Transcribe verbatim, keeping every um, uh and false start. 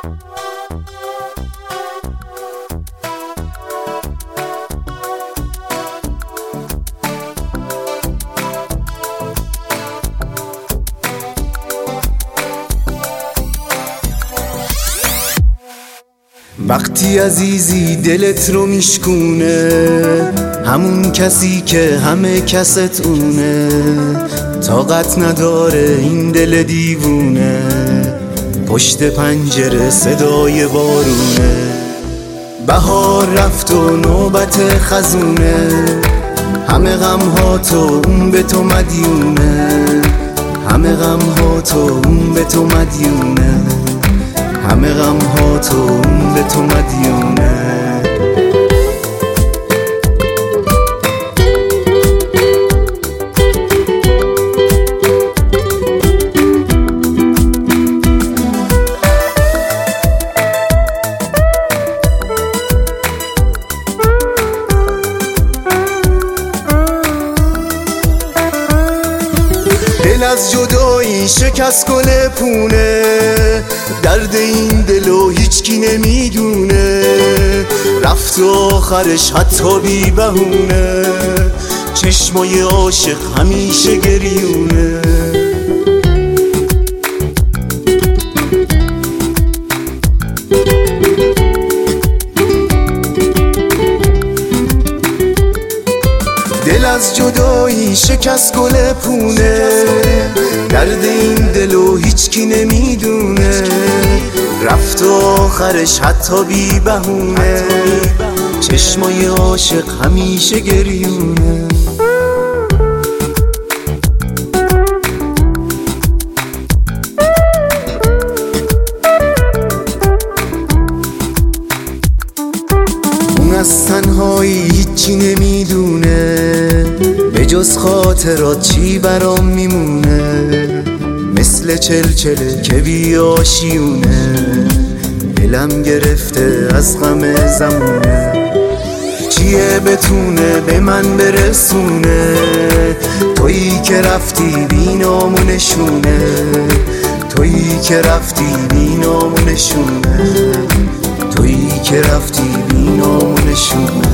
وقتی عزیزی دلت رو میشکونه، همون کسی که همه کست اونه، طاقت نداره این دل دیوونه، پشت پنجره صدای بارونه. بهار رفت و نوبت خزونه، همه غم ها تو اون به تو مدیونه، همه غم ها تو اون به تو مدیونه، همه غم ها تو اون به تو مدیونه. دل از جدایی شکست گل پونه، درد این دلو هیچکی نمیدونه، رفت و آخرش حتی بی بهونه، چشمای عاشق همیشه گریونه. دل از جدایی شکست گل پونه، درد این دلو هیچکی نمیدونه، رفت و آخرش حتی بی بهونه، چشمای عاشق همیشه گریونه. اون از تنهایی هیچی نمیدونه، به جز خاطرات چی برام میمونه، مثل چلچله که بی آشیونه، دلم گرفته از غم زمونه. چیه بتونه به من برسونه، تویی که رفتی بی نامونشونه، تویی که رفتی بی نامونشونه، تویی که رفتی بی نامونشونه.